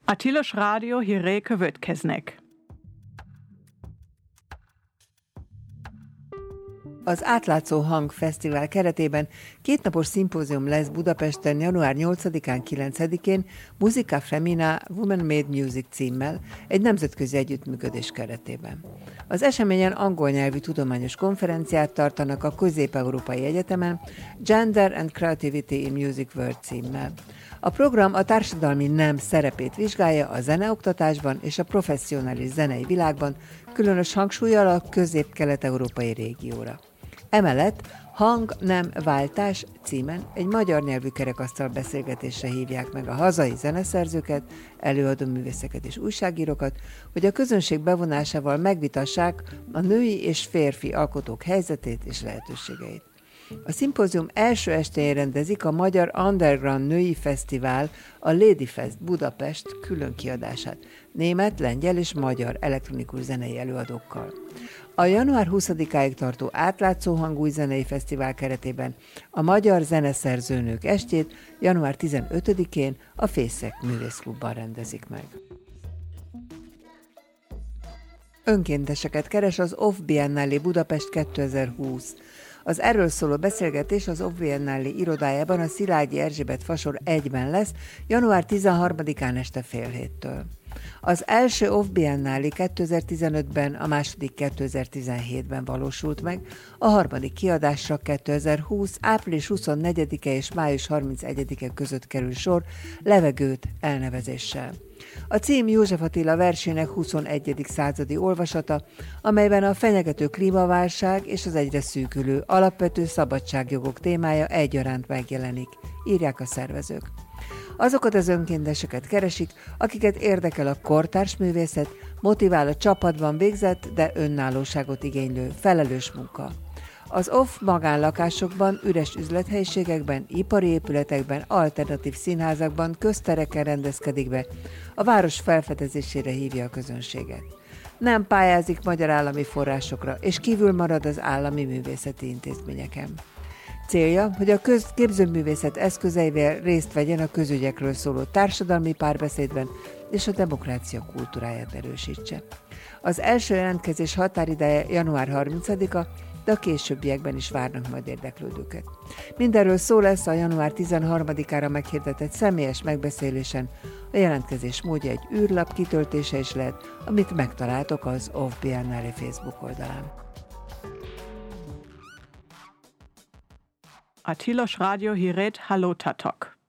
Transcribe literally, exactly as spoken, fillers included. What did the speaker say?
A Tilos Rádió híré következnek. Az Átlátszó Hang Fesztivál keretében kétnapos szimpózium lesz Budapesten január nyolcadikán, kilencedikén Musica Femina Women Made Music címmel egy nemzetközi együttműködés keretében. Az eseményen angol nyelvű tudományos konferenciát tartanak a Közép-Európai Egyetemen Gender and Creativity in Music World címmel. A program a társadalmi nem szerepét vizsgálja a zeneoktatásban és a professzionális zenei világban, különös hangsúllyal a közép-kelet-európai régióra. Emellett Hang nem váltás címen egy magyar nyelvű kerekasztal beszélgetésre hívják meg a hazai zeneszerzőket, előadó művészeket és újságírókat, hogy a közönség bevonásával megvitassák a női és férfi alkotók helyzetét és lehetőségeit. A szimpózium első estén rendezik a Magyar Underground Női Fesztivál, a Ladyfest Budapest külön kiadását, német, lengyel és magyar elektronikus zenei előadókkal. A január huszadikáig tartó Átlátszó Hang új zenei fesztivál keretében a Magyar Zeneszerzőnők estjét január tizenötödikén a Fészek Művészklubban rendezik meg. Önkénteseket keres az Off Biennale Budapest kétezer-húsz. Az erről szóló beszélgetés az Off Biennale irodájában a Szilágyi Erzsébet fasor egyben lesz, január tizenharmadikán este fél héttől. Az első Off Biennale kétezer-tizenötben, a második kétezer-tizenhétben valósult meg, a harmadik kiadásra kétezer-húsz. április huszonnegyedike és május harmincegyedike között kerül sor Levegőt elnevezéssel. A cím József Attila versének huszonegyedik századi olvasata, amelyben a fenyegető klímaválság és az egyre szűkülő alapvető szabadságjogok témája egyaránt megjelenik, írják a szervezők. Azokat az önkénteseket keresik, akiket érdekel a kortárs művészet, motivál a csapatban végzett, de önállóságot igénylő, felelős munka. Az off magánlakásokban, üres üzlethelyiségekben, ipari épületekben, alternatív színházakban, köztereken rendezkedik be, a város felfedezésére hívja a közönséget. Nem pályázik magyar állami forrásokra, és kívül marad az állami művészeti intézményeken. Célja, hogy a képzőművészet eszközeivel részt vegyen a közügyekről szóló társadalmi párbeszédben, és a demokrácia kultúráját erősítse. Az első jelentkezés határideje január harmincadika, de a későbbiekben is várnak majd érdeklődőket. Mindenről szó lesz a január tizenharmadikára meghirdetett személyes megbeszélésen, a jelentkezés módja egy űrlap kitöltése is lehet, amit megtaláltok az Off Biennale Facebook oldalán. A Tilos Rádió hírét hallottátok.